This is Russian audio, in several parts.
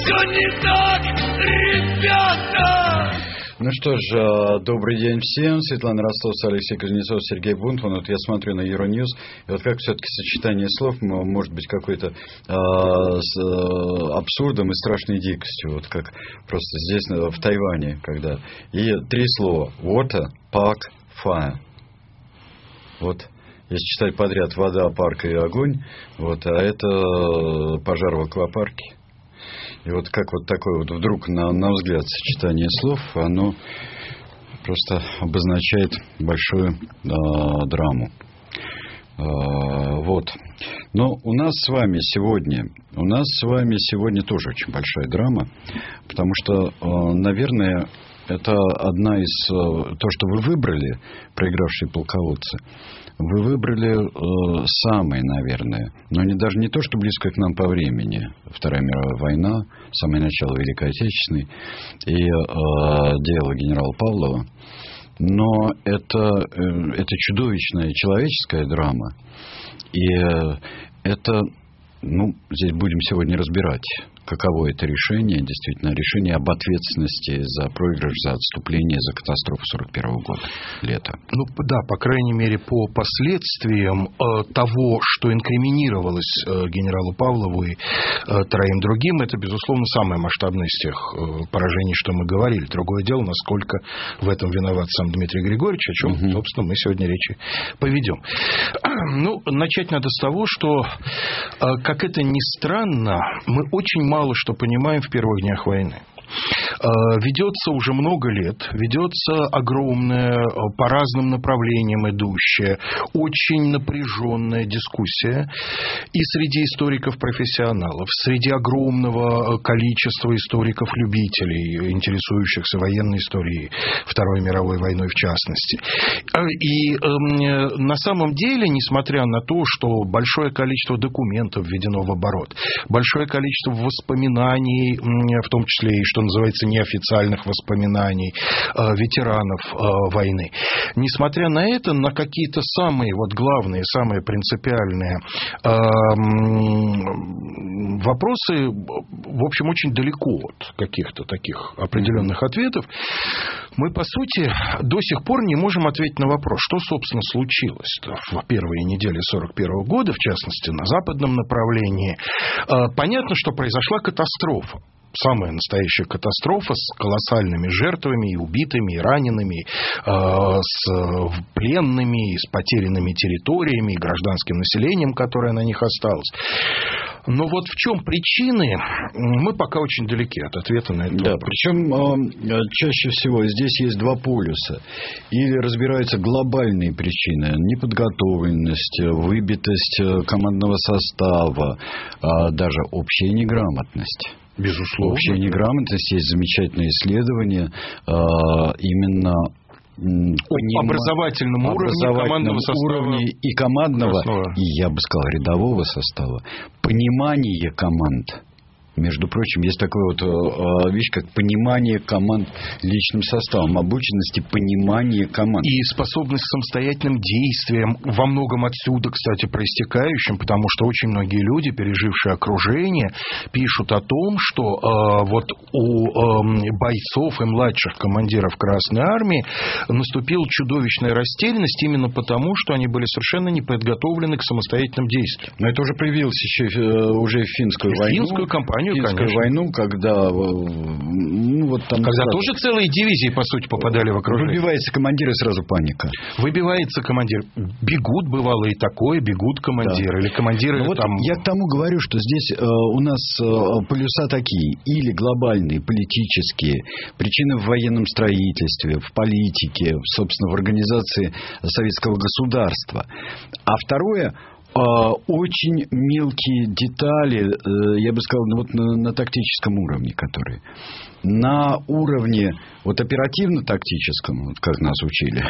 Все не так, ребята! Ну что ж, добрый день всем. Светлана Ростовцева, Алексей Кузнецов, Сергей Бунтман. Вот я смотрю на Euronews, и вот как все-таки сочетание слов может быть какой-то с абсурдом и страшной дикостью. Вот как просто здесь, в Тайване, когда... И 3 слова. Water, park, fire. Вот. Если читать подряд вода, парк и огонь, вот, а это пожар в аквапарке. И вот как вот такое вот вдруг, на взгляд, сочетание слов, оно просто обозначает большую драму. Вот. Но у нас с вами сегодня тоже очень большая драма, потому что, наверное, это одна из... То, что вы выбрали, проигравшие полководцы, вы выбрали самый, наверное, но даже не то, что близко к нам по времени. Вторая мировая война, самое начало Великой Отечественной и дело генерала Павлова. Но это чудовищная человеческая драма. И это, здесь будем сегодня разбирать, каково это решение, действительно, решение об ответственности за проигрыш, за отступление, за катастрофу 1941 года, лета. Да, по крайней мере, по последствиям того, что инкриминировалось генералу Павлову и 3 другим, это, безусловно, самое масштабное из тех поражений, что мы говорили. Другое дело, насколько в этом виноват сам Дмитрий Григорьевич, о чем, собственно, мы сегодня речи поведем. Начать надо с того, что, как это ни странно, мы очень мало что понимаем в первых днях войны. Ведется уже много лет, ведется огромная, по разным направлениям идущая, очень напряженная дискуссия и среди историков-профессионалов, среди огромного количества историков-любителей, интересующихся военной историей, Второй мировой войной в частности. И на самом деле, несмотря на то, что большое количество документов введено в оборот, большое количество воспоминаний, в том числе и, что называется, неофициальных воспоминаний ветеранов войны. Несмотря на это, на какие-то самые главные, самые принципиальные вопросы, в общем, очень далеко от каких-то таких определенных ответов, мы, по сути, до сих пор не можем ответить на вопрос, что, собственно, случилось в первые недели 1941 года, в частности, на западном направлении. Понятно, что произошла катастрофа. Самая настоящая катастрофа с колоссальными жертвами, и убитыми, и ранеными, с пленными, и с потерянными территориями, и гражданским населением, которое на них осталось. Но вот в чем причины, мы пока очень далеки от ответа на это. Да, причем чаще всего здесь есть 2 полюса. Или разбираются глобальные причины: неподготовленность, выбитость командного состава, даже общая неграмотность. Безусловно. Общая неграмотность. Есть замечательное исследование именно образовательном уровне и командного, и, я бы сказал, рядового состава. Понимание команд. Между прочим, есть такая вещь, как понимание команд личным составом, обученности понимания команд. И способность к самостоятельным действиям, во многом отсюда, кстати, проистекающим, потому что очень многие люди, пережившие окружение, пишут о том, что у бойцов и младших командиров Красной Армии наступила чудовищная растерянность именно потому, что они были совершенно не подготовлены к самостоятельным действиям. Но это уже проявилось еще уже в финскую войну. Финскую кампанию, Финскую войну, когда... когда тоже целые дивизии, по сути, попадали в окружение. Выбивается командир, и сразу паника. Выбивается командир. Бегут, бывало и такое, бегут командиры. Да. Или командиры там... Я к тому говорю, что здесь у нас полюса такие. Или глобальные, политические. Причины в военном строительстве, в политике, собственно, в организации советского государства. А второе... очень мелкие детали, я бы сказал, на тактическом уровне, которые на уровне оперативно-тактическом, как нас учили,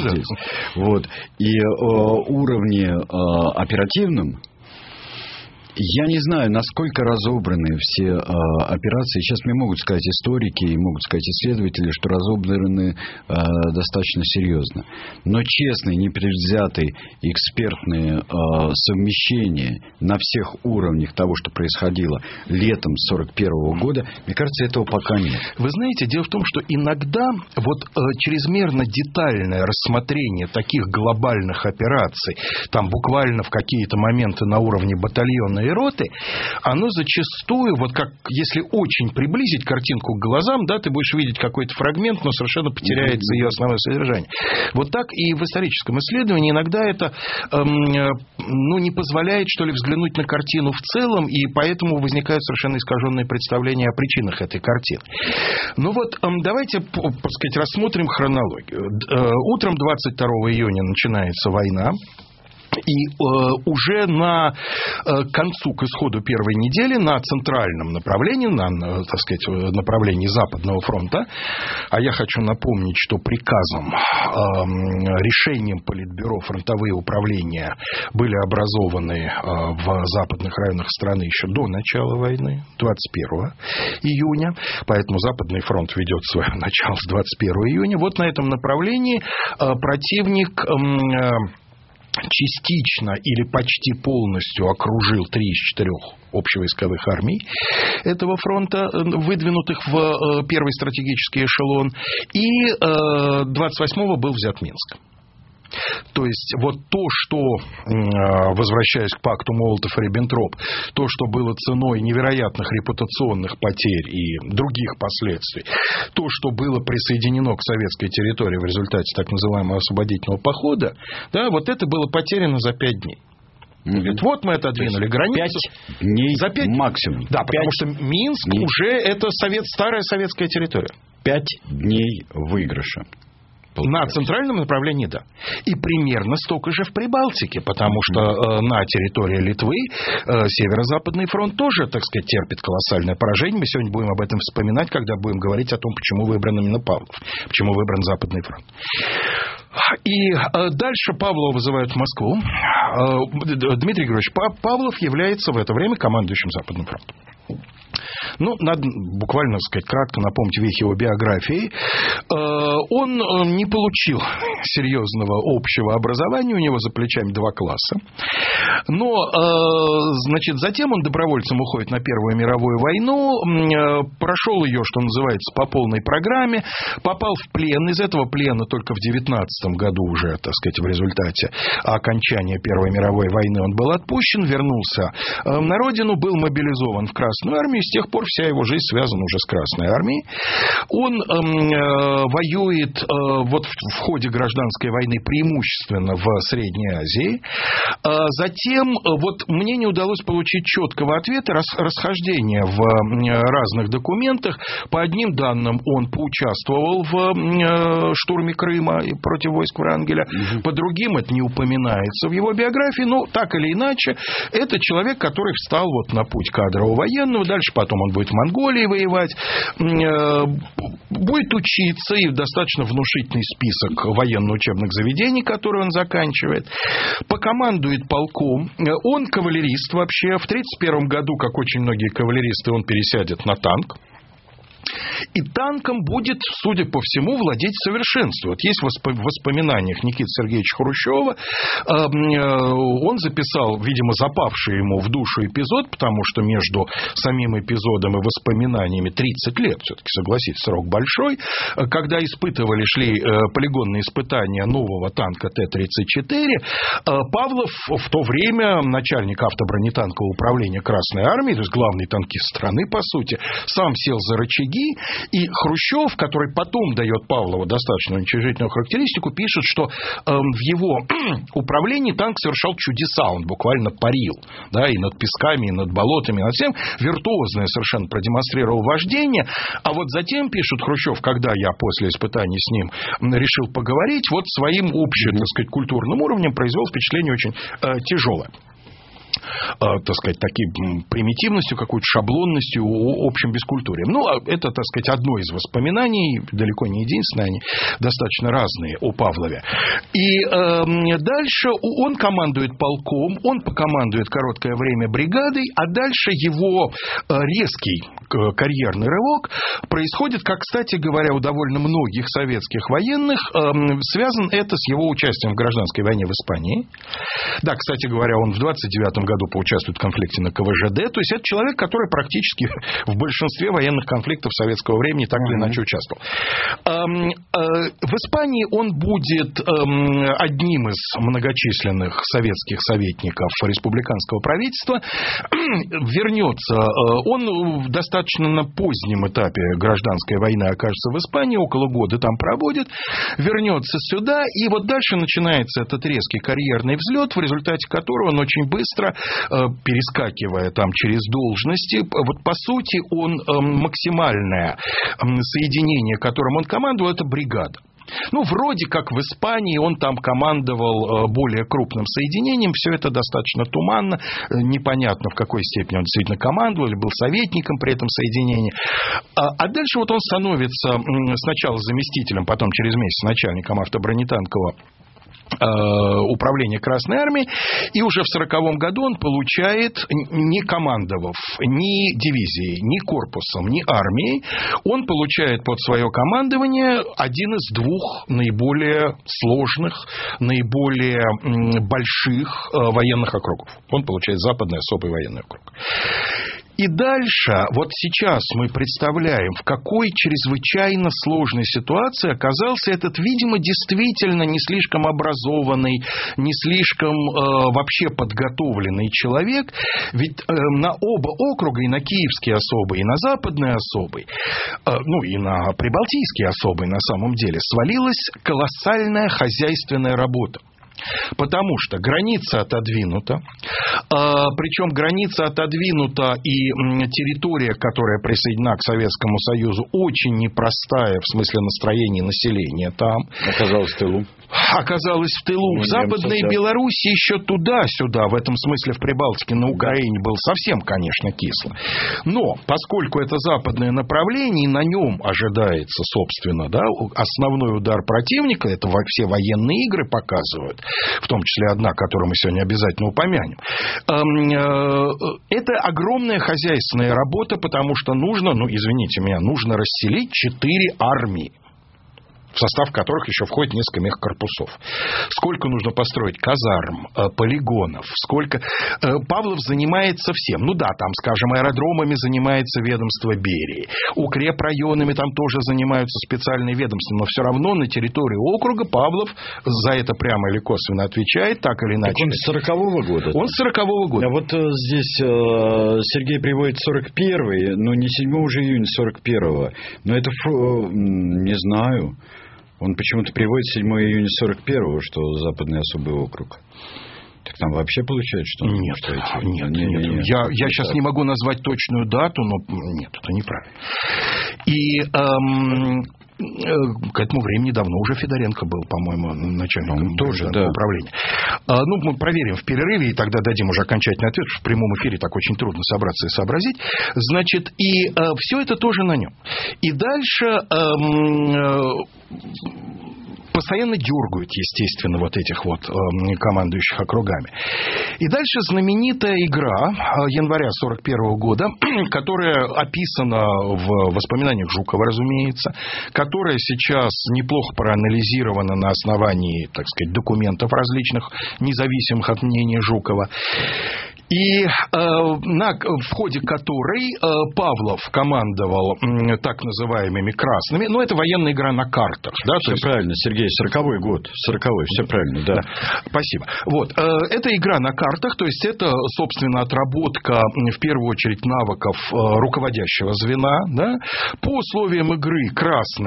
здесь, и уровне оперативном, Я не знаю, насколько разобраны все операции. Сейчас мне могут сказать историки и могут сказать исследователи, что разобраны достаточно серьезно. Но честные, непредвзятые, экспертные совмещения на всех уровнях того, что происходило летом 1941 года, мне кажется, этого пока нет. Вы знаете, дело в том, что иногда вот чрезмерно детальное рассмотрение таких глобальных операций, там буквально в какие-то моменты на уровне батальона и роты, оно зачастую, вот как если очень приблизить картинку к глазам, да, ты будешь видеть какой-то фрагмент, но совершенно потеряется ее основное содержание. Вот так и в историческом исследовании иногда это не позволяет, что ли, взглянуть на картину в целом, и поэтому возникают совершенно искаженные представления о причинах этой картины. Ну вот, давайте, так сказать, рассмотрим хронологию. Утром 22 июня начинается война. И уже к исходу первой недели на центральном направлении, так сказать, направлении Западного фронта, а я хочу напомнить, что приказом, решением Политбюро фронтовые управления были образованы в западных районах страны еще до начала войны, 21 июня, поэтому Западный фронт ведет свое начало с 21 июня. Вот на этом направлении противник частично или почти полностью окружил 3 из 4 общевойсковых армий этого фронта, выдвинутых в первый стратегический эшелон, и 28-го был взят Минск. То есть, вот то, что, возвращаясь к пакту Молотов-Риббентроп, то, что было ценой невероятных репутационных потерь и других последствий, то, что было присоединено к советской территории в результате так называемого освободительного похода, да, вот это было потеряно за 5 дней. Говорит, вот мы отодвинули границу. 5 дней за 5 максимум. Да, потому что Минск уже это старая советская территория. 5 дней выигрыша. На центральном направлении, да. И примерно столько же в Прибалтике, потому что на территории Литвы Северо-Западный фронт тоже, так сказать, терпит колоссальное поражение. Мы сегодня будем об этом вспоминать, когда будем говорить о том, почему выбран именно Павлов, почему выбран Западный фронт. И дальше Павлова вызывают в Москву. Дмитрий Григорьевич, Павлов является в это время командующим Западным фронтом. Ну, надо буквально, сказать, кратко напомнить вехи его биографии. Он не получил серьезного общего образования, у него за плечами 2 класса. Но, значит, затем он добровольцем уходит на Первую мировую войну, прошел ее, что называется, по полной программе, попал в плен. Из этого плена только в 19 году уже, так сказать, в результате окончания Первой мировой войны он был отпущен, вернулся на родину, был мобилизован в Красную армию. С тех пор вся его жизнь связана уже с Красной армией. Он воюет вот в ходе гражданской войны преимущественно в Средней Азии. Затем вот мне не удалось получить четкого ответа, расхождения в разных документах. По одним данным он поучаствовал в штурме Крыма против войск Врангеля. По другим это не упоминается в его биографии. Но так или иначе, это человек, который встал вот на путь кадрового военного. Дальше потом он будет в Монголии воевать, будет учиться, и достаточно внушительный список военно-учебных заведений, которые он заканчивает, покомандует полком. Он кавалерист вообще. В 1931 году, как очень многие кавалеристы, он пересядет на танк. И танком будет, судя по всему, владеть в совершенстве. Вот есть в воспоминаниях Никиты Сергеевича Хрущева, он записал, видимо, запавший ему в душу эпизод, потому что между самим эпизодом и воспоминаниями 30 лет, все-таки, согласитесь, срок большой, когда шли полигонные испытания нового танка Т-34, Павлов, в то время начальник автобронетанкового управления Красной армии, то есть главный танкист страны, по сути, сам сел за рычаги. И Хрущев, который потом дает Павлову достаточно уничижительную характеристику, пишет, что в его управлении танк совершал чудеса, он буквально парил, да, и над песками, и над болотами, и над всем, виртуозное совершенно продемонстрировал вождение. А вот затем, пишет Хрущев, когда я после испытаний с ним решил поговорить, вот своим общим, так сказать, культурным уровнем произвел впечатление очень тяжелое. так сказать, такой примитивностью, какой-то шаблонностью, общим бескультурием. Ну, это, так сказать, одно из воспоминаний, далеко не единственное, они достаточно разные о Павлове. И дальше он командует полком, он покомандует короткое время бригадой, а дальше его резкий карьерный рывок происходит, как, кстати говоря, у довольно многих советских военных, связан это с его участием в гражданской войне в Испании. Да, кстати говоря, он в 29 году поучаствует в конфликте на КВЖД, то есть это человек, который практически в большинстве военных конфликтов советского времени так или иначе участвовал. В Испании он будет одним из многочисленных советских советников республиканского правительства. Вернется он в достаточно на позднем этапе гражданской войны окажется в Испании, около года там пробудет, вернется сюда, и вот дальше начинается этот резкий карьерный взлет, в результате которого он очень быстро, перескакивая там через должности, вот по сути он максимальное соединение, которым он командовал, это бригада. Ну, вроде как в Испании он там командовал более крупным соединением, все это достаточно туманно, непонятно, в какой степени он действительно командовал или был советником при этом соединении. А дальше вот он становится сначала заместителем, потом через месяц начальником автобронетанкового управления Красной Армией, и уже в 1940 году он получает, не командовав ни дивизией, ни корпусом, ни армией, он получает под свое командование один из двух наиболее сложных, наиболее больших военных округов. Он получает Западный особый военный округ. И дальше, вот сейчас мы представляем, в какой чрезвычайно сложной ситуации оказался этот, видимо, действительно не слишком образованный, не слишком вообще подготовленный человек. Ведь на оба округа, и на Киевский особый, и на Западный особый, ну и на Прибалтийский особый на самом деле, свалилась колоссальная хозяйственная работа. Потому что граница отодвинута, причем граница отодвинута и территория, которая присоединена к Советскому Союзу, очень непростая в смысле настроения населения там. Оказалось в тылу. Оказалось в тылу. В Западной Белоруссии еще туда-сюда, в этом смысле в Прибалтике, на Украине было совсем, конечно, кисло. Но поскольку это западное направление, и на нем ожидается, собственно, да, основной удар противника, это все военные игры показывают, в том числе одна, которую мы сегодня обязательно упомянем. Это огромная хозяйственная работа, потому что нужно, ну, извините меня, нужно расселить 4 армии, в состав которых еще входит несколько мехкорпусов. Сколько нужно построить казарм, полигонов, сколько... Павлов занимается всем. Ну да, там, скажем, аэродромами занимается ведомство Берии. Укрепрайонами там тоже занимаются специальные ведомства. Но все равно на территории округа Павлов за это прямо или косвенно отвечает, так или иначе. Так он с 40-го года? Он с 40-го года. А вот здесь Сергей приводит 41-й, но не 7 же июня 41-го. Но это, не знаю... Он почему-то приводит 7 июня 41-го, что Западный особый округ. Так там вообще получается, что... Нет. Я сейчас не могу назвать точную дату, но нет, это неправильно. И... к этому времени давно уже Федоренко был, по-моему, начальником управления. Ну, мы проверим в перерыве, и тогда дадим уже окончательный ответ, потому что в прямом эфире так очень трудно собраться и сообразить. Значит, и все это тоже на нем. И дальше... постоянно дергают, естественно, вот этих вот командующих округами. И дальше знаменитая игра января 1941 года, которая описана в воспоминаниях Жукова, разумеется, которая сейчас неплохо проанализирована на основании, так сказать, документов различных, независимых от мнения Жукова. И в ходе которой Павлов командовал так называемыми красными. Ну, это военная игра на картах. Да? Все правильно, Сергей, 40-й год. 40-й, все правильно, да. Спасибо. Вот. Это игра на картах, то есть это, собственно, отработка, в первую очередь, навыков руководящего звена. Да? По условиям игры красные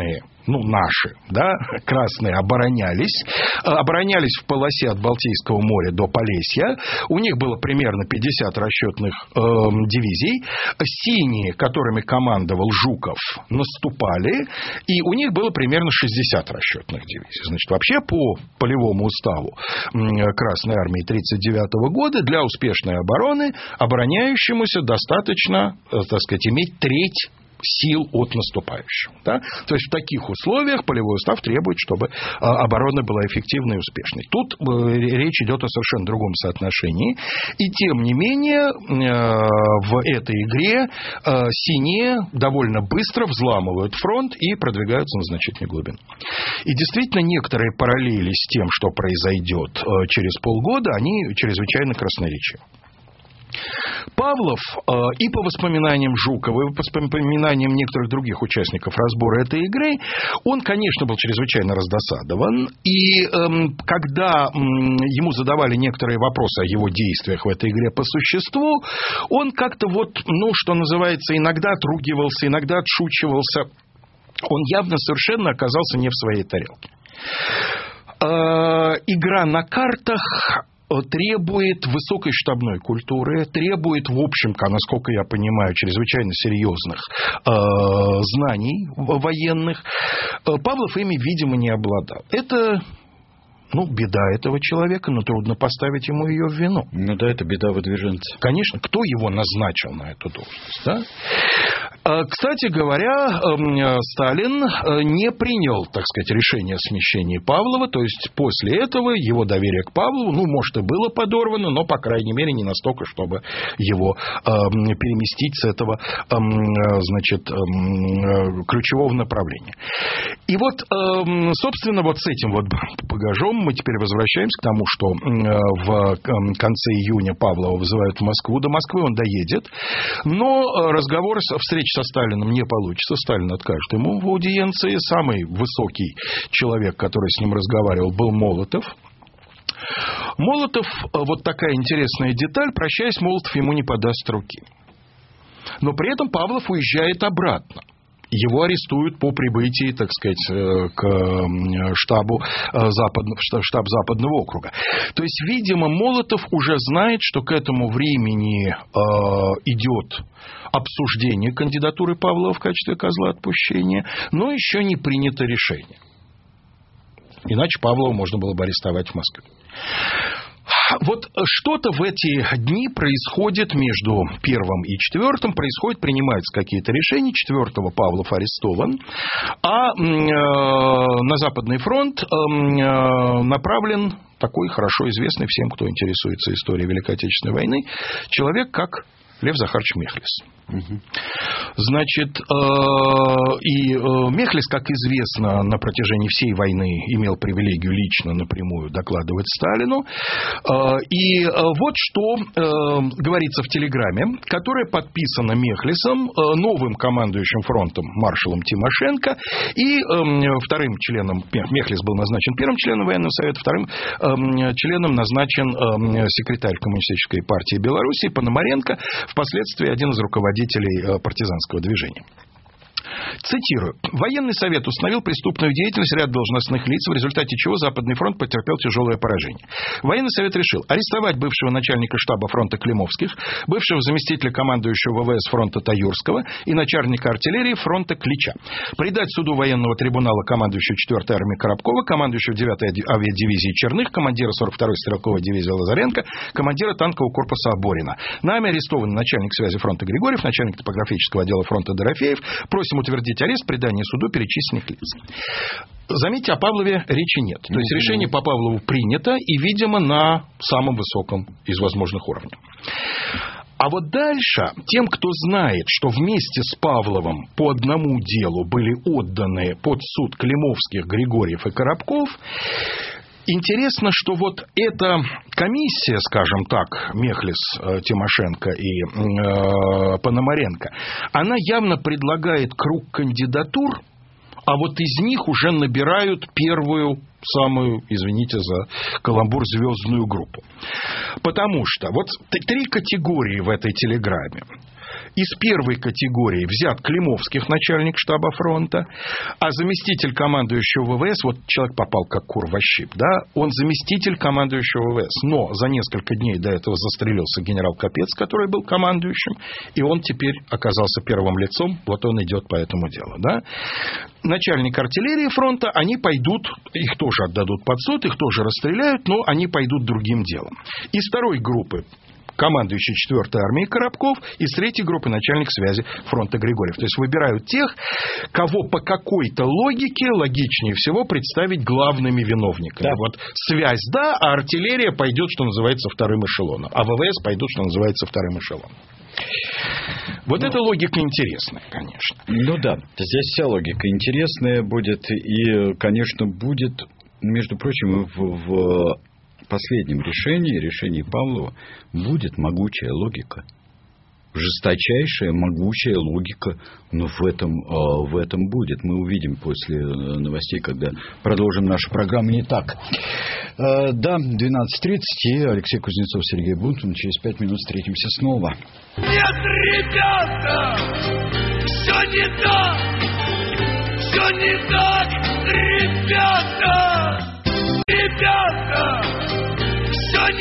наши, да, красные, оборонялись в полосе от Балтийского моря до Полесья. У них было примерно 50 расчетных дивизий. Синие, которыми командовал Жуков, наступали, и у них было примерно 60 расчетных дивизий. Значит, вообще по полевому уставу Красной армии 1939 года для успешной обороны обороняющемуся достаточно, так сказать, иметь треть сил от наступающего. Да? То есть в таких условиях полевой устав требует, чтобы оборона была эффективной и успешной. Тут речь идет о совершенно другом соотношении. И тем не менее в этой игре синие довольно быстро взламывают фронт и продвигаются на значительную глубину. И действительно некоторые параллели с тем, что произойдет через полгода, они чрезвычайно красноречивы. Павлов и по воспоминаниям Жукова, и по воспоминаниям некоторых других участников разбора этой игры, он, конечно, был чрезвычайно раздосадован. И когда ему задавали некоторые вопросы о его действиях в этой игре по существу, он как-то что называется, иногда отругивался, иногда отшучивался. Он явно совершенно оказался не в своей тарелке. Игра на картах требует высокой штабной культуры, требует, в общем, насколько я понимаю, чрезвычайно серьезных знаний военных. Павлов ими, видимо, не обладал. Это, беда этого человека, но трудно поставить ему ее в вину. Это беда выдвиженца. Конечно, кто его назначил на эту должность, да? Кстати говоря, Сталин не принял, так сказать, решение о смещении Павлова, то есть после этого его доверие к Павлову, может, и было подорвано, но, по крайней мере, не настолько, чтобы его переместить с этого, ключевого направления. И собственно, с этим багажом мы теперь возвращаемся к тому, что в конце июня Павлова вызывают в Москву. До Москвы он доедет, но разговор о встрече со Сталиным не получится. Сталин откажет ему в аудиенции. Самый высокий человек, который с ним разговаривал, был Молотов. Молотов, такая интересная деталь, прощаясь, Молотов ему не подаст руки. Но при этом Павлов уезжает обратно. Его арестуют по прибытии, так сказать, к штаб Западного округа. То есть, видимо, Молотов уже знает, что к этому времени идет обсуждение кандидатуры Павлова в качестве козла отпущения, но еще не принято решение. Иначе Павлова можно было бы арестовать в Москве. Что-то в эти дни происходит между 1 и 4, принимаются какие-то решения. 4 Павлов арестован, а на Западный фронт направлен такой хорошо известный всем, кто интересуется историей Великой Отечественной войны, человек, как Лев Захарович Мехлис. Значит, и Мехлис, как известно, на протяжении всей войны имел привилегию лично напрямую докладывать Сталину. И что говорится в телеграмме, которая подписана Мехлисом, новым командующим фронтом маршалом Тимошенко и вторым членом, Мехлис был назначен первым членом военного совета, вторым членом назначен секретарь Коммунистической партии Беларуси Пономаренко, впоследствии один из руководителей партизанского движения. Цитирую. Военный совет установил преступную деятельность ряда должностных лиц, в результате чего Западный фронт потерпел тяжелое поражение. Военный совет решил арестовать бывшего начальника штаба фронта Климовских, бывшего заместителя командующего ВВС фронта Таюрского и начальника артиллерии фронта Клича. Предать суду военного трибунала командующего 4-й армией Коробкова, командующего 9-й авиадивизии Черных, командира 42-й стрелковой дивизии Лазаренко, командира танкового корпуса Аборина. Нами арестован начальник связи фронта Григорьев, начальник топографического отдела фронта Дорофеев. Просим утвердить арест, предание суду перечисленных лиц. Заметьте, о Павлове речи нет. То есть решение по Павлову принято и, видимо, на самом высоком из возможных уровней. А дальше, тем, кто знает, что вместе с Павловым по одному делу были отданы под суд Климовских, Григорьев и Коробков, интересно, что эта комиссия, скажем так, Мехлис, Тимошенко и Пономаренко, она явно предлагает круг кандидатур, а из них уже набирают первую, самую, извините за каламбур, звездную группу. Потому что 3 категории в этой телеграмме. Из первой категории взят Климовских, начальник штаба фронта, а заместитель командующего ВВС, вот человек попал как кур во щип, да, он заместитель командующего ВВС, но за несколько дней до этого застрелился генерал Капец, который был командующим, и он теперь оказался первым лицом, вот он идет по этому делу, да. Начальник артиллерии фронта, они пойдут, их тоже отдадут под суд, их тоже расстреляют, но они пойдут другим делом. Из второй группы командующий 4-й армией Коробков, и с 3-й группы начальник связи фронта Григорьев. То есть выбирают тех, кого по какой-то логике логичнее всего представить главными виновниками. Да. Вот связь, да, а артиллерия пойдет, что называется, вторым эшелоном, а ВВС пойдут, что называется, вторым эшелоном. Вот эта логика интересная, конечно. Ну да, здесь вся логика интересная будет. И, конечно, будет, между прочим, в последнем решении Павлова, будет могучая логика. Жесточайшая, могучая логика, но в этом будет. Мы увидим после новостей, когда продолжим нашу программу. Не так. Да, 12:30, и Алексей Кузнецов, Сергей Бунтман. Через 5 минут встретимся снова. Нет, ребята, все не так, ребята, все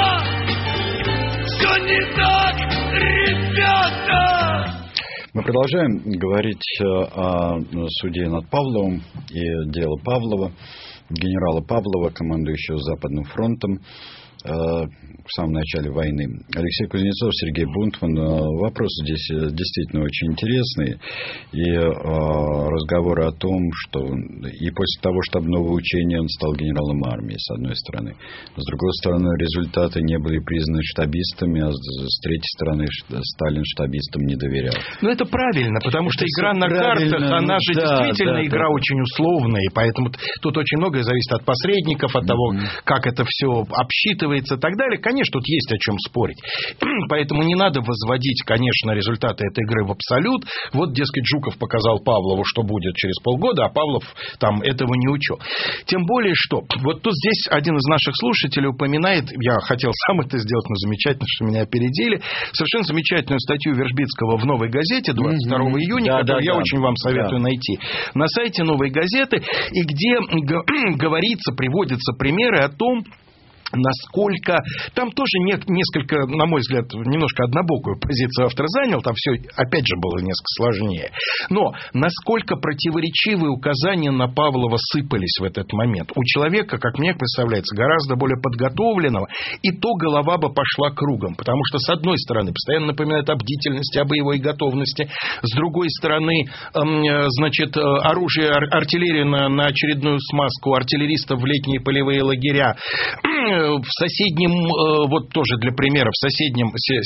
не так, ребята. Мы продолжаем говорить о суде над Павловым и дело Павлова, генерала Павлова, командующего Западным фронтом в самом начале войны. Алексей Кузнецов, Сергей Бунтман. Вопросы здесь действительно очень интересные. И разговоры о том, что и после того штабного учения он стал генералом армии, с одной стороны. С другой стороны, результаты не были признаны штабистами, а с третьей стороны, Сталин штабистам не доверял. Ну, это правильно, потому что игра на картах, она же действительно игра очень условная, и поэтому тут очень многое зависит от посредников, от того, как это все обсчитывается и так далее. Конечно, тут есть о чем спорить. Поэтому не надо возводить, конечно, результаты этой игры в абсолют. Вот, дескать, Жуков показал Павлову, что будет через полгода, а Павлов там этого не учел. Тем более, что вот тут здесь один из наших слушателей упоминает, я хотел сам это сделать, но замечательно, что меня опередили, совершенно замечательную статью Вержбицкого в «Новой газете» 22 июня, которую я очень вам советую найти на сайте «Новой газеты», и где говорится, приводятся примеры о том, насколько... Там тоже несколько, на мой взгляд, немножко однобокую позицию автор занял. Там все, опять же, было несколько сложнее. Но насколько противоречивые указания на Павлова сыпались в этот момент. У человека, как мне представляется, гораздо более подготовленного, и то голова бы пошла кругом. Потому что, с одной стороны, постоянно напоминает о бдительности, о боевой готовности. С другой стороны, значит, оружие, артиллерия на очередную смазку, артиллеристов в летние полевые лагеря. В соседнем, вот тоже для примера, в соседнем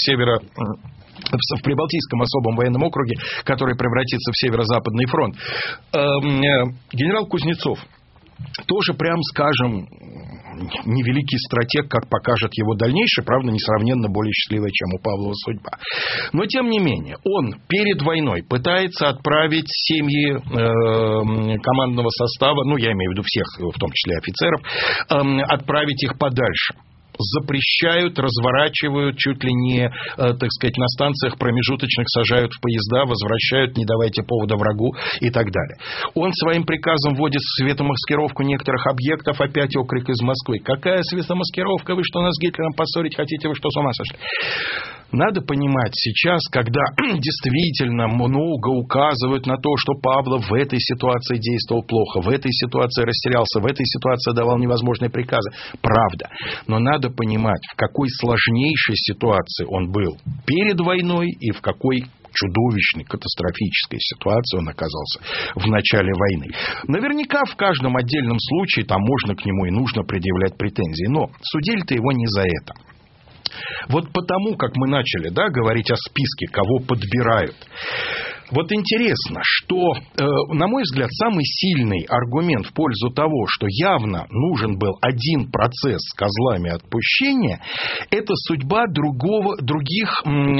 в Прибалтийском особом военном округе, который превратится в Северо-Западный фронт, генерал Кузнецов тоже, прям скажем, невеликий стратег, как покажет его дальнейшее, правда, несравненно более счастливая, чем у Павлова судьба. Но, тем не менее, он перед войной пытается отправить семьи командного состава, ну, я имею в виду всех, в том числе офицеров, отправить их подальше. Запрещают, разворачивают, чуть ли не, так сказать, на станциях промежуточных сажают в поезда, возвращают, не давайте повода врагу и так далее. Он своим приказом вводит светомаскировку некоторых объектов, опять окрик из Москвы. Какая светомаскировка? Вы что, нас с Гитлером поссорить хотите? Вы что, с ума сошли? Надо понимать сейчас, когда действительно много указывают на то, что Павлов в этой ситуации действовал плохо, в этой ситуации растерялся, в этой ситуации давал невозможные приказы. Правда. Но надо понимать, в какой сложнейшей ситуации он был перед войной и в какой чудовищной, катастрофической ситуации он оказался в начале войны. Наверняка в каждом отдельном случае там можно к нему и нужно предъявлять претензии. Но судили-то его не за это. Вот потому, как мы начали, да, говорить о списке, кого подбирают. Вот интересно, что, на мой взгляд, самый сильный аргумент в пользу того, что явно нужен был один процесс с козлами отпущения, это судьба других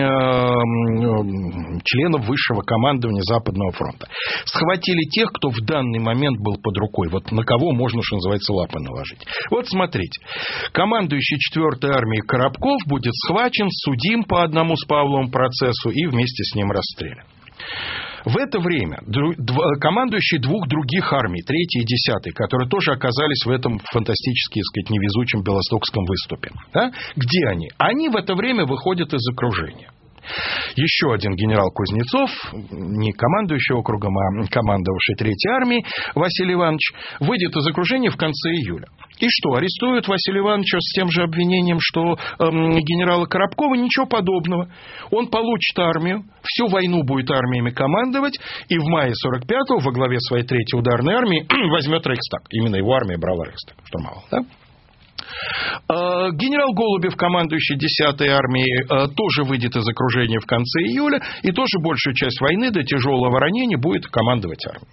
членов высшего командования Западного фронта. Схватили тех, кто в данный момент был под рукой. Вот на кого можно, что называется, лапы наложить. Вот смотрите. Командующий 4-й армией Коробков будет схвачен, судим по одному с Павловым процессу и вместе с ним расстрелян. В это время командующие двух других армий, 3-й и 10-й, которые тоже оказались в этом фантастически, так сказать, невезучем Белостокском выступе. Да? Где они? Они в это время выходят из окружения. Еще один генерал Кузнецов, не командующий округом, а командовавший 3-й армией, Василий Иванович, выйдет из окружения в конце июля. И что, арестуют Василия Ивановича с тем же обвинением, что генерала Коробкова? Ничего подобного. Он получит армию, всю войну будет армиями командовать, и в мае 45-го во главе своей 3-й ударной армии возьмет Рейхстаг. Именно его армия брала Рейхстаг, штурмовал, да? Генерал Голубев, командующий 10-й армией, тоже выйдет из окружения в конце июля и тоже большую часть войны до тяжелого ранения будет командовать армией.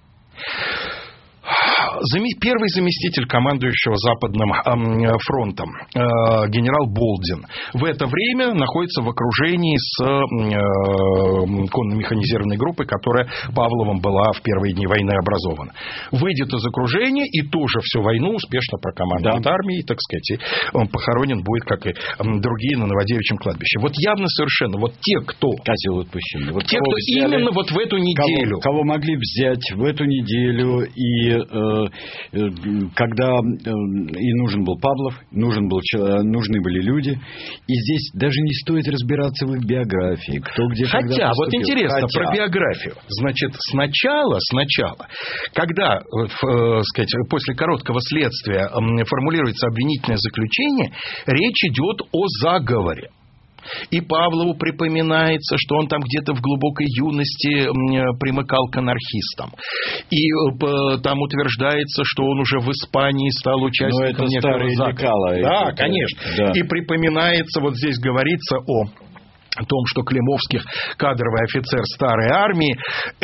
Первый заместитель командующего Западным фронтом, генерал Болдин, в это время находится в окружении с конно-механизированной группой, которая Павловым была в первые дни войны образована. Выйдет из окружения и тоже всю войну успешно прокомандует армией, так сказать, и он похоронен будет, как и другие, на Новодевичьем кладбище. Вот явно совершенно, вот те, кто... Козел отпущен. Вот те, кто взяли, именно вот в эту неделю... Кого могли взять в эту неделю и... когда и нужен был Павлов, нужны были люди. И здесь даже не стоит разбираться в их биографии. Кто где Хотя, когда вот интересно, про биографию. Значит, сначала, когда, сказать, после короткого следствия формулируется обвинительное заключение, речь идет о заговоре. И Павлову припоминается, что он там где-то в глубокой юности примыкал к анархистам. И там утверждается, что он уже в Испании стал участником некого заговора. Да, конечно. Да. И припоминается, вот здесь говорится о том, что Климовских кадровый офицер старой армии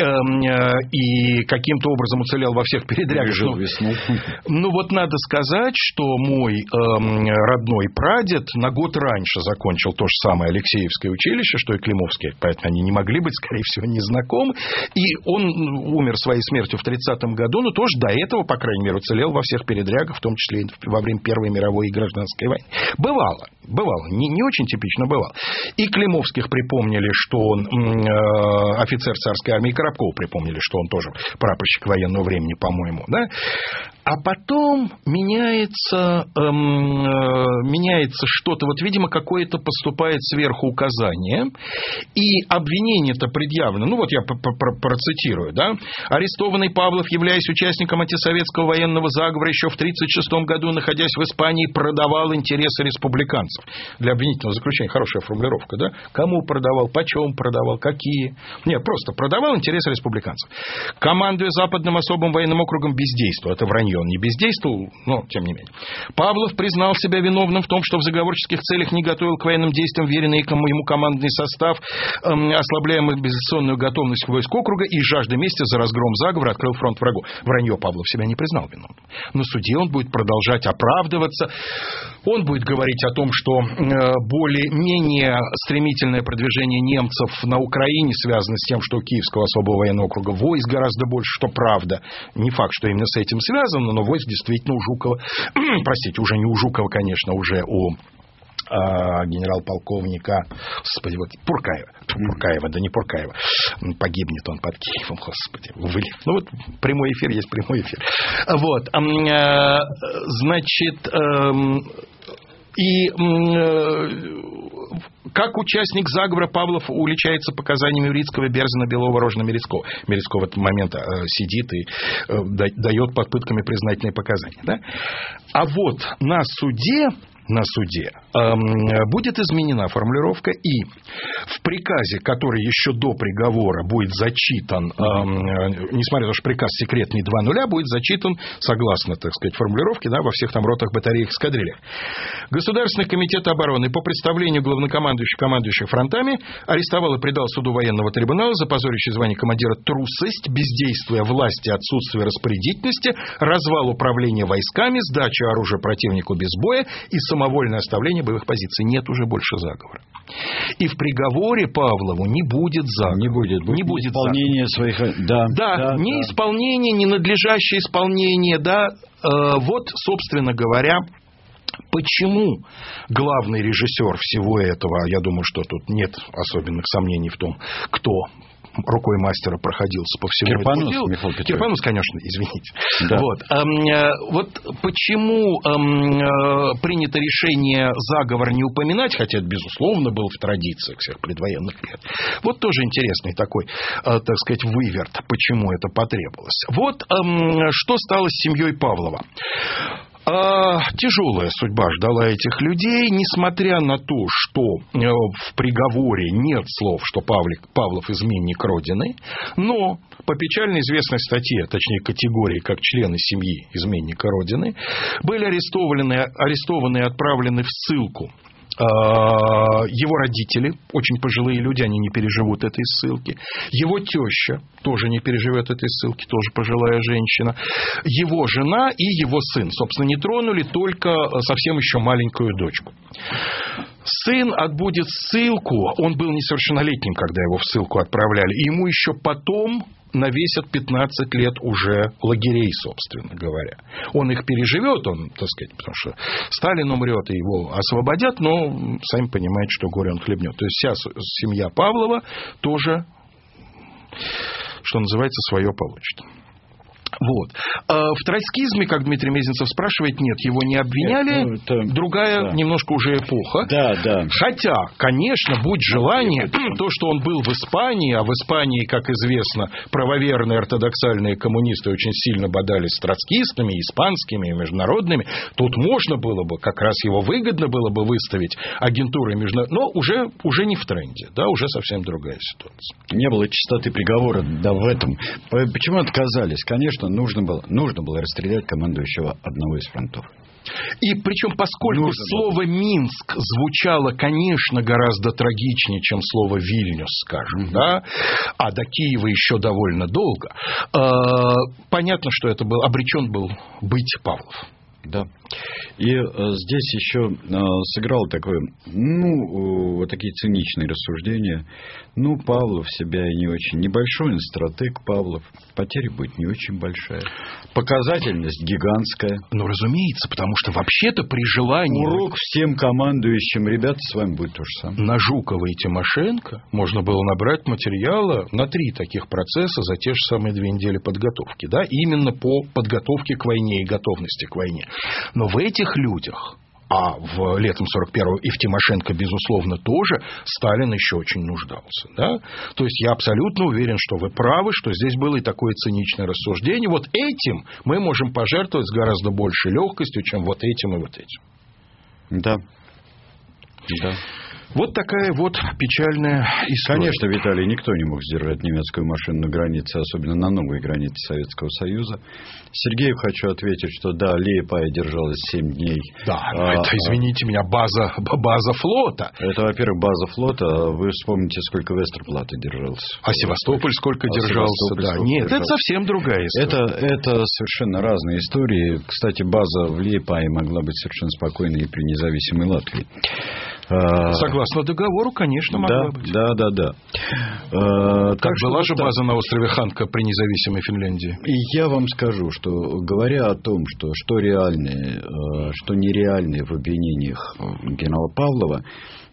и каким-то образом уцелел во всех передрягах. Ну вот надо сказать, что мой родной прадед на год раньше закончил то же самое Алексеевское училище, что и Климовские, поэтому они не могли быть, скорее всего, не знакомы. И он умер своей смертью в 30-м году, но тоже до этого, по крайней мере, уцелел во всех передрягах, в том числе и во время Первой мировой и Гражданской войны. Бывало. Не очень типично бывало. И Климовских припомнили, что он офицер царской армии, Коробкова припомнили, что он тоже прапорщик военного времени, по-моему, да? А потом меняется что-то. Вот, видимо, какое-то поступает сверху указание. И обвинение-то предъявлено. Ну, вот я процитирую, да? Арестованный Павлов, являясь участником антисоветского военного заговора, еще в 1936 году, находясь в Испании, продавал интересы республиканцев. Для обвинительного заключения хорошая формулировка, да? Кому продавал, почем продавал, какие? Нет, просто продавал интересы республиканцев. Командуя Западным особым военным округом, бездействовал. Это вранье. Он не бездействовал, но тем не менее. Павлов признал себя виновным в том, что в заговорческих целях не готовил к военным действиям веренный ему командный состав, ослабляя мобилизационную готовность войск округа и жажда мести за разгром заговора открыл фронт врагу. Вранье Павлов себя не признал виновным. На суде он будет продолжать оправдываться. Он будет говорить о том, что более-менее стремительное продвижение немцев на Украине связано с тем, что у Киевского особого военного округа войск гораздо больше, что правда. Не факт, что именно с этим связано, но войск действительно у Жукова, простите, уже не у Жукова, конечно, уже у генерал-полковника, господи, вот Пуркаева, да не Пуркаева, погибнет он под Киевом, господи, ну вот прямой эфир есть прямой эфир. Вот, значит, и как участник заговора Павлов уличается показаниями Юрицкого, Берзина, Белова, Рожина, Мерецкого. Мерецкого в этот момент сидит и дает под пытками признательные показания. Да? А вот на суде на суде будет изменена формулировка, и в приказе, который еще до приговора будет зачитан, несмотря на то, что приказ секретный 2.0, будет зачитан, согласно, так сказать, формулировке, да, во всех там ротах, батареях, эскадрильях. Государственный комитет обороны по представлению главнокомандующих, командующих фронтами арестовал и предал суду военного трибунала за позорящее звание командира трусость, бездействие власти, отсутствие распорядительности, развал управления войсками, сдачу оружия противнику без боя и самовольное оставление боевых позиций. Нет уже больше заговора. И в приговоре Павлову не будет заговора. Не будет исполнения своих... Не исполнение, не надлежащее исполнение. Да. Вот, собственно говоря, почему главный режиссер всего этого, я думаю, что тут нет особенных сомнений в том, кто рукой мастера проходился по всему этому делу. Кирпонос, конечно, извините. Да. Вот почему принято решение заговор не упоминать, хотя это, безусловно, было в традициях всех предвоенных лет. Вот тоже интересный такой, так сказать, выверт, почему это потребовалось. Вот что стало с семьей Павлова. Тяжелая судьба ждала этих людей, несмотря на то, что в приговоре нет слов, что Павлов изменник Родины, но по печально известной статье, точнее категории, как члены семьи изменника Родины, были арестованы и отправлены в ссылку. Его родители, очень пожилые люди, они не переживут этой ссылки. Его теща тоже не переживет этой ссылки, тоже пожилая женщина. Его жена и его сын, собственно, не тронули только совсем еще маленькую дочку. Сын отбудет ссылку, он был несовершеннолетним, когда его в ссылку отправляли, и ему еще потом навесят 15 лет уже лагерей, собственно говоря. Он их переживет, так сказать, потому что Сталин умрет, и его освободят, но сами понимаете, что горе он хлебнет. То есть вся семья Павлова тоже, что называется, свое получит. Вот. В троцкизме, как Дмитрий Мезенцев спрашивает, нет, его не обвиняли. Другая немножко уже эпоха. Да. Хотя, конечно, будь желание, то, что он был в Испании, а в Испании, как известно, правоверные ортодоксальные коммунисты очень сильно бодались с троцкистами, испанскими и международными, тут можно было бы, как раз его выгодно было бы выставить агентурой международной, но уже не в тренде, да, уже совсем другая ситуация. Не было чистоты приговора, да, в этом. Почему отказались? Конечно, нужно было расстрелять командующего одного из фронтов. И причем, поскольку слово «Минск» звучало, конечно, гораздо трагичнее, чем слово «Вильнюс», скажем, да, а до Киева еще довольно долго, понятно, что это обречен был быть Павлов. Да. И здесь еще сыграл такое, вот такие циничные рассуждения. Павлов себя и не очень. Небольшой стратег Павлов. Потеря будет не очень большая. Показательность гигантская. Разумеется, потому что вообще-то при желании... Урок всем командующим. Ребята, с вами будет то же самое. На Жукова и Тимошенко можно было набрать материала на 3 таких процесса за те же самые 2 недели подготовки. Да? Именно по подготовке к войне и готовности к войне. Но в этих людях, а в летом 41-го и в Тимошенко, безусловно, тоже, Сталин еще очень нуждался. Да? То есть я абсолютно уверен, что вы правы, что здесь было и такое циничное рассуждение. Вот этим мы можем пожертвовать с гораздо большей легкостью, чем вот этим и вот этим. Да. Вот такая вот печальная история. Конечно, Виталий, никто не мог сдержать немецкую машину на границе, особенно на новой границе Советского Союза. Сергею хочу ответить, что да, Лиепая держалась 7 дней. Да, это, извините меня, база флота. Это, во-первых, база флота. Вы вспомните, сколько Вестерплата держался. А Севастополь сколько держался? Да. Нет, это совсем другая история. Это совершенно разные истории. Кстати, база в Лиепае могла быть совершенно спокойной и при независимой Латвии. Согласно договору, конечно, могла быть. Да. Как была же база на острове Ханка при независимой Финляндии. И я вам скажу, что говоря о том, что реальные, что нереальные в обвинениях генерала Павлова,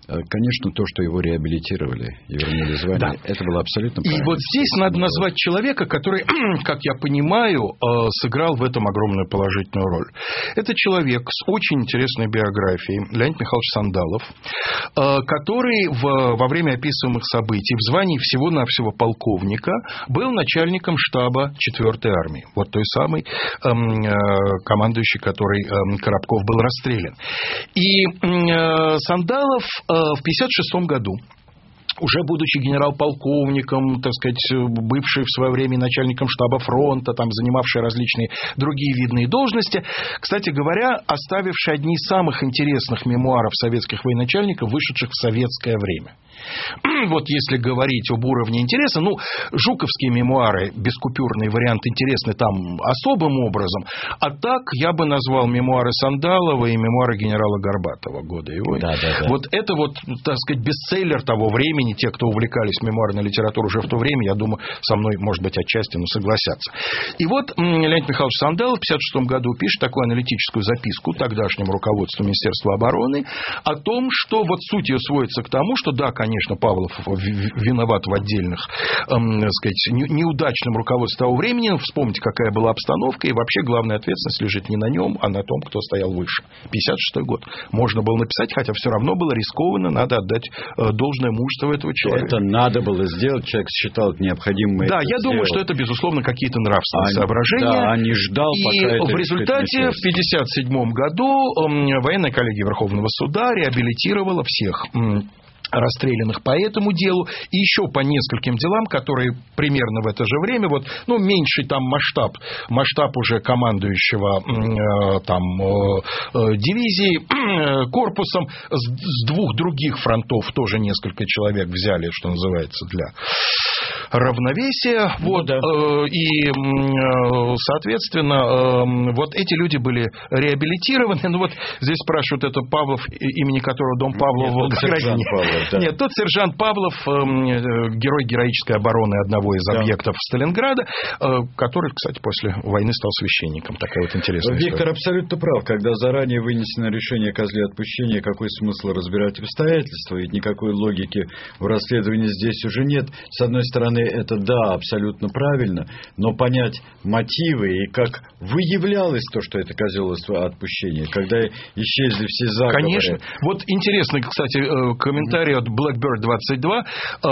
конечно, то, что его реабилитировали и вернули звание, это было абсолютно правильно. И вот здесь надо назвать человека, который, как я понимаю, сыграл в этом огромную положительную роль. Это человек с очень интересной биографией, Леонид Михайлович Сандалов, который во время описываемых событий в звании всего-навсего полковника был начальником штаба 4-й армии. Вот той самой, командующий, который Коробков был расстрелян. И Сандалов в 1956 году, уже будучи генерал-полковником, так сказать, бывший в свое время начальником штаба фронта, там, занимавший различные другие видные должности, кстати говоря, оставивший одни из самых интересных мемуаров советских военачальников, вышедших в советское время. Вот если говорить об уровне интереса, жуковские мемуары, бескупюрный вариант, интересны там особым образом, а так я бы назвал мемуары Сандалова и мемуары генерала Горбатова «Годы и войны». Вот это вот, так сказать, бестселлер того времени. Те, кто увлекались мемуарной литературой уже в то время, я думаю, со мной, может быть, отчасти, согласятся. И вот Леонид Михайлович Сандалов в 1956 году пишет такую аналитическую записку тогдашнему руководству Министерства обороны о том, что вот суть ее сводится к тому, что да, конечно, Павлов виноват в отдельных, так сказать, неудачном руководстве того времени. Вспомните, какая была обстановка, и вообще главная ответственность лежит не на нем, а на том, кто стоял выше. 1956 год. Можно было написать, хотя все равно было рискованно, надо отдать должное мужество этого человека. Это надо было сделать, человек считал это необходимым. Да, я думаю, что это, безусловно, какие-то нравственные соображения. Да, не ждал, пока и в результате в 1957 году военная коллегия Верховного суда реабилитировала всех расстрелянных по этому делу и еще по нескольким делам, которые примерно в это же время, меньший там масштаб уже командующего дивизией, корпусом, с двух других фронтов тоже несколько человек взяли, что называется, для равновесия. И, соответственно, вот эти люди были реабилитированы. Здесь спрашивают, это Павлов, имени которого дом Павлова в Грозне. Нет, тот сержант Павлов, герой героической обороны одного из объектов Сталинграда, который, кстати, после войны стал священником. Такая вот интересная история. Виктор абсолютно прав. Когда заранее вынесено решение о козле отпущения, какой смысл разбирать обстоятельства? Ведь никакой логики в расследовании здесь уже нет. С одной стороны, это да, абсолютно правильно, но понять мотивы и как выявлялось то, что это козел отпущения, когда исчезли все заговоры. Конечно. Вот интересный, кстати, комментарий от Blackbird 22,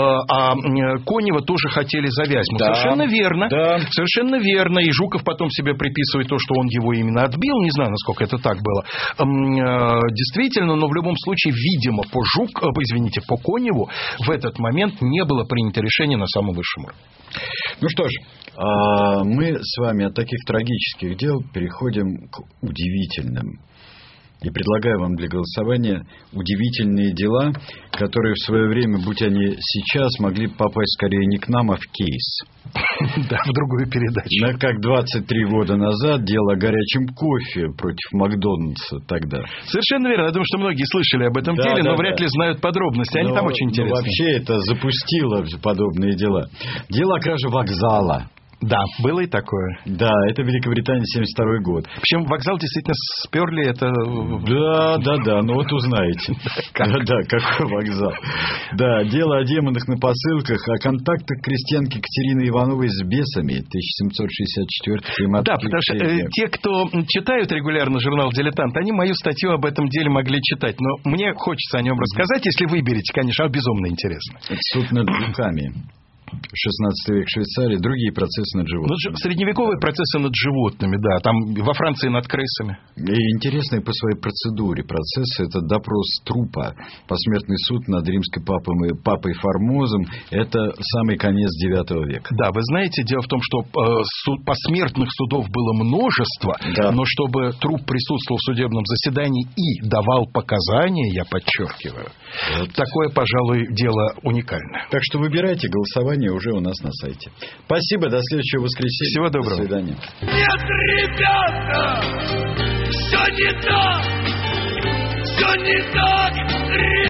Конева тоже хотели завязать. Совершенно верно. Да. Совершенно верно. И Жуков потом себе приписывает то, что он его именно отбил. Не знаю, насколько это так было. Действительно, но в любом случае, видимо, по Коневу в этот момент не было принято решение на самом высшем уровне. Ну что ж, мы с вами от таких трагических дел переходим к удивительным. И предлагаю вам для голосования удивительные дела, которые в свое время, будь они сейчас, могли бы попасть скорее не к нам, а в кейс. Да, в другую передачу. Как 23 года назад дело о горячем кофе против Макдональдса тогда. Совершенно верно. Я думаю, что многие слышали об этом деле, но вряд ли знают подробности. Они там очень интересные. Вообще это запустило подобные дела. Дело о краже вокзала. Да, было и такое. Да, это Великобритания, 1972 год. Причем вокзал действительно сперли, это... Да, узнаете. Да, какой вокзал. Да, дело о демонах на посылках, о контактах крестьянки Катерины Ивановой с бесами, 1764. Да, потому что те, кто читают регулярно журнал «Дилетант», они мою статью об этом деле могли читать. Но мне хочется о нем рассказать, если выберете, конечно, безумно интересно. Это суд над духами. 16 век Швейцарии, другие процессы над животными. Средневековые процессы над животными, да. Там во Франции над крысами. И интересные по своей процедуре процессы. Это допрос трупа, посмертный суд над римской папой Формозом. Это самый конец IX века. Да, вы знаете, дело в том, что посмертных судов было множество, да. Но чтобы труп присутствовал в судебном заседании и давал показания, я подчеркиваю, такое, пожалуй, дело уникальное. Так что выбирайте голосование уже у нас на сайте. Спасибо, до следующего воскресенья. Всего доброго. До свидания. Нет, ребята, все не так, все не так.